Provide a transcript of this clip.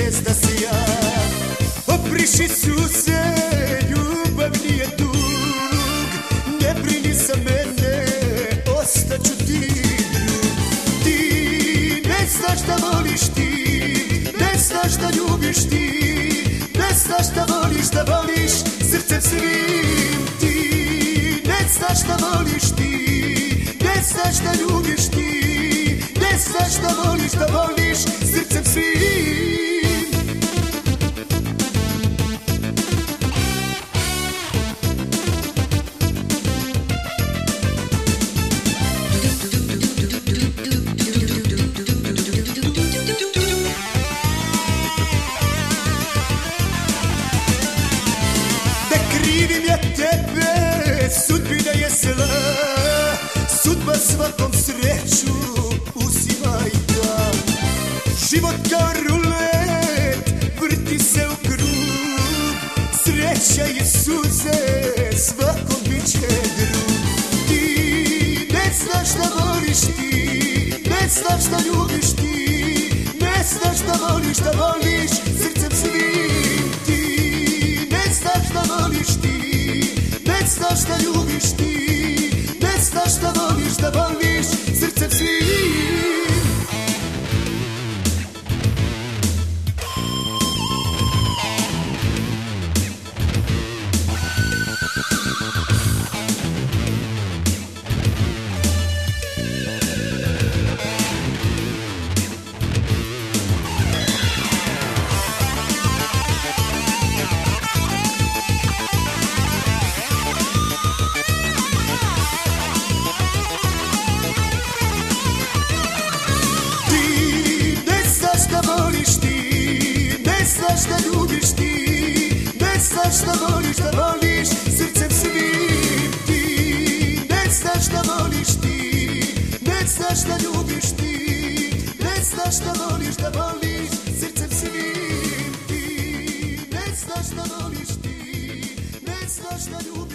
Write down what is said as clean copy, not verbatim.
zvijezda sija. Obriši suze, ljubav nije dug, ne brini za mene, ostaću ti drug. Ti ne znaš da voliš ti, ne znaš da ljubiš ti, ne znaš da voliš srcem svim. Ti ne znaš da voliš ti, ne znaš da ljubiš ti, ne znaš da voliš srcem svim. Krivim ja tebe, sudbina je zla, sudba svakom sreću uzima i da. Život kao rulet, vrti se u krug, sreća je suze, svakom bit će drug. Ti ne znaš da voliš ti, ne znaš da ljubiš ti, ne znaš da voliš srcem svim. Ti ne znaš da voliš ti, ne znaš da ljubiš ti, ne znaš da voliš srcem svim. Ne znaš da ljubiš ti, ne znaš da voliš srcem svim. Ti ne znaš da voliš ti, ne znaš da ljubiš ti, ne znaš da voliš srcem svim. Ti ne znaš da voliš ti, ne znaš da ljubiš